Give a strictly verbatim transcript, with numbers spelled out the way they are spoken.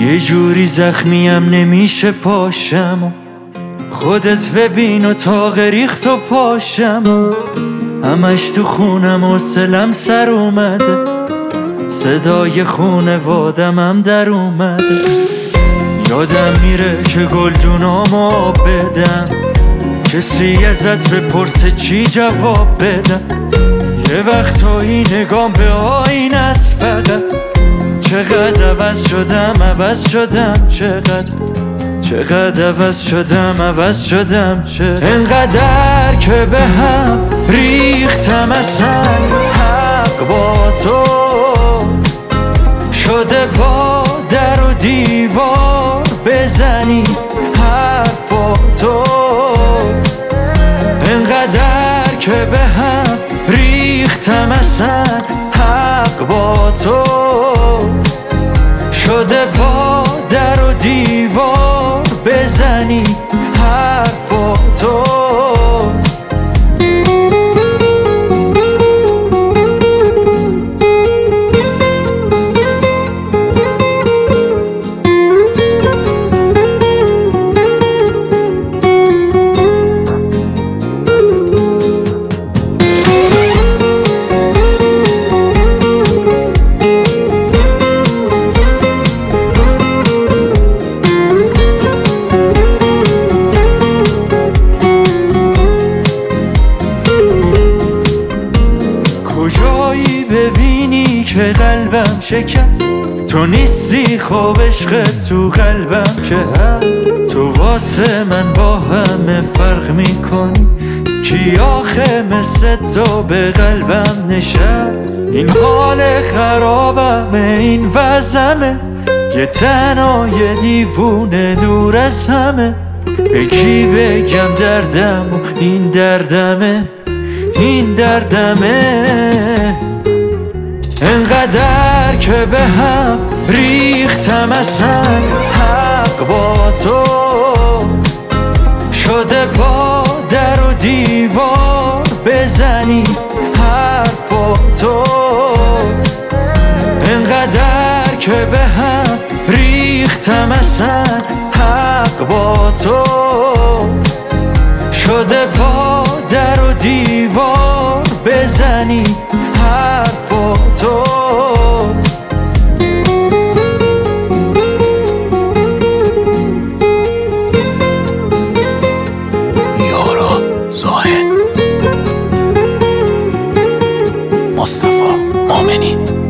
یه جوری زخمیم نمیشه پاشم، خودت ببین و تاق ریخت و پاشم، همش تو خونم و سلم سر اومده، صدای خونوادم هم در اومده. یادم میره که گلدونامو آب بدم، کسی ازت بپرسه چی جواب بدم. یه وقتایی نگام به آینه است فقط، چقدر عوض شدم عوض شدم چقدر، چقدر عوض شدم عوض شدم چقدر. انقدر که به هم ریختم اصلا حق با تو شده، با در و دیوار بزنی حرفاتو. انقدر که به هم ریختم اصلا حق با تو شده، با در و دیوار بزنی حرفاتو. کجایی ببینی که قلبم شکست، تو نیستی خب عشق تو قلبم که هست. تو واسه من با همه فرق میکنی، کی آخه مثل تو به قلبم نشست. این حال خرابمه این وضعمه، یه تنها یه دیوونه دور از همه. به کی بگم دردم و این دردمه این دردمه. انقدر که به هم ریختم اصلا حق با تو شده، با در و دیوار بزنی حرفاتو. انقدر که به هم ریختم اصلا حق با تو شده، با در و دیوار بزنی حرفاتو. یارا زاهد، مصطفی مومنی.